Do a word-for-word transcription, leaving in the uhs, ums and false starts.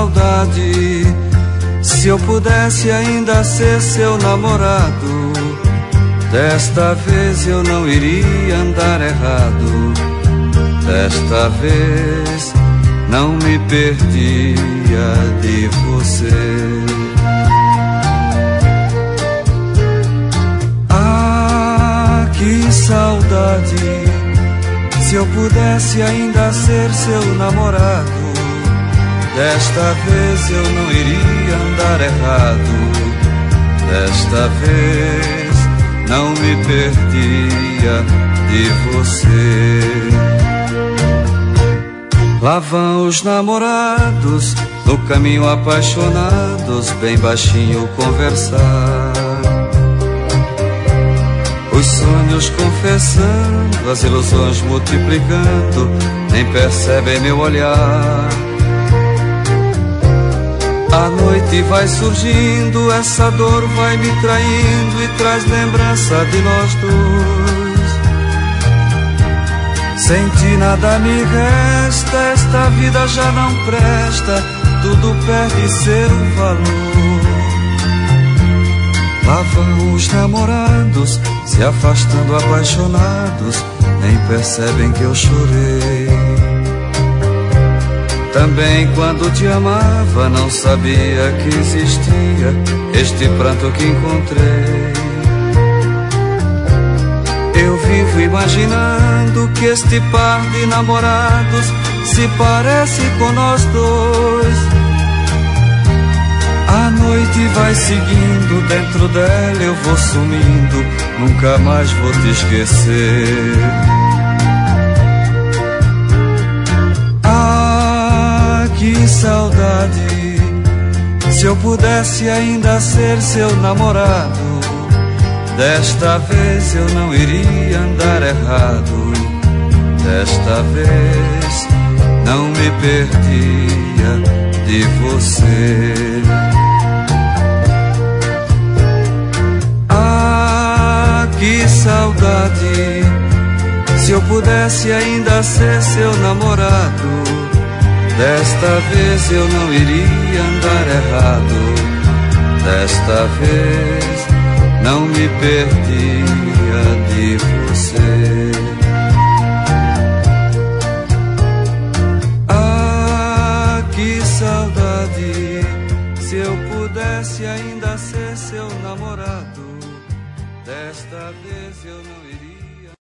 saudade, se eu pudesse ainda ser seu namorado, desta vez eu não iria andar errado. Desta vez não me perdia de você. Ah, que saudade, se eu pudesse ainda ser seu namorado, desta vez eu não iria andar errado. Desta vez não me perdia de você. Lá vão os namorados no caminho apaixonados, bem baixinho conversar. Os sonhos confessando, as ilusões multiplicando, nem percebem meu olhar. A noite vai surgindo, essa dor vai me traindo e traz lembrança de nós dois. Sem ti nada me resta, esta vida já não presta, tudo perde seu valor. Lá vão os namorados, se afastando apaixonados, nem percebem que eu chorei. Também quando te amava não sabia que existia este pranto que encontrei. Eu vivo imaginando que este par de namorados se parece com nós dois. A noite vai seguindo, dentro dela eu vou sumindo, nunca mais vou te esquecer. Ah, que saudade, se eu pudesse ainda ser seu namorado, desta vez eu não iria andar errado. Desta vez não me perdia de você. Ah, que saudade, se eu pudesse ainda ser seu namorado, desta vez eu não iria andar errado. Desta vez não me perdia de você. Ah, que saudade, se eu pudesse ainda ser seu namorado, desta vez eu não iria